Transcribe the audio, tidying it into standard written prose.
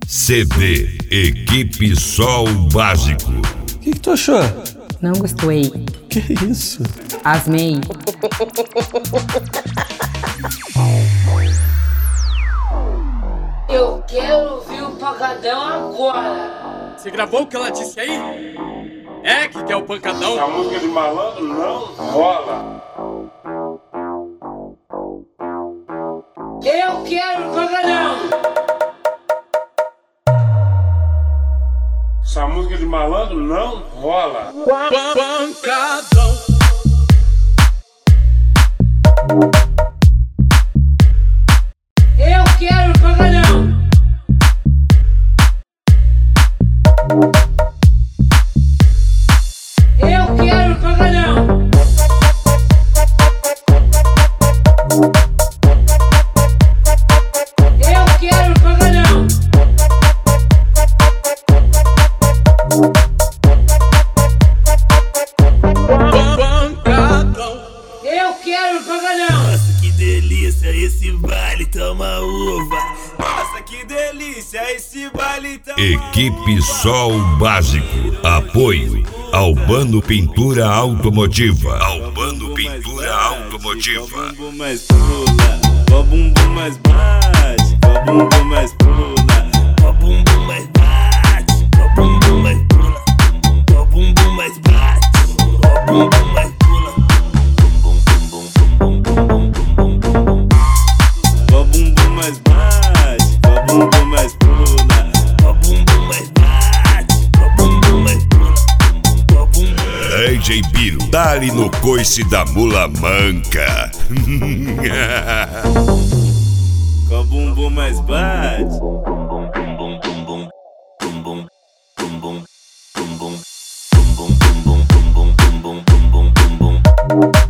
CD Equipe Sol Básico. O que tu achou? Não gostei. Que isso? Asmei. Eu quero ouvir o pancadão agora. Você gravou o que ela disse aí? É que quer o pancadão? A música de malandro não rola. Eu quero o pancadão. Essa música de malandro não rola. Pancadão. Eu quero o pancadão. Eu quero o pancadão. Eu quero o pancadão. Pancadão. Eu quero o pancadão. Nossa, que delícia esse baile, toma uva. Nossa, que delícia esse baile, toma Equipe Sol Básico. Apoio Albano Pintura Automotiva. Albano Pintura Automotiva. O bumbum mais pula, o bumbum mais bate, o bumbum mais pula, o bumbum mais bate, o bumbum mais pula, o bumbum mais bate, o bumbum mais pula, o bumbum mais bate, o bumbum mais pula, o bumbum mais bate, o bumbum mais pula, o bumbum. DJ Biro, dá-lhe no coice da mula manca. O bumbum mais bate. Bum bum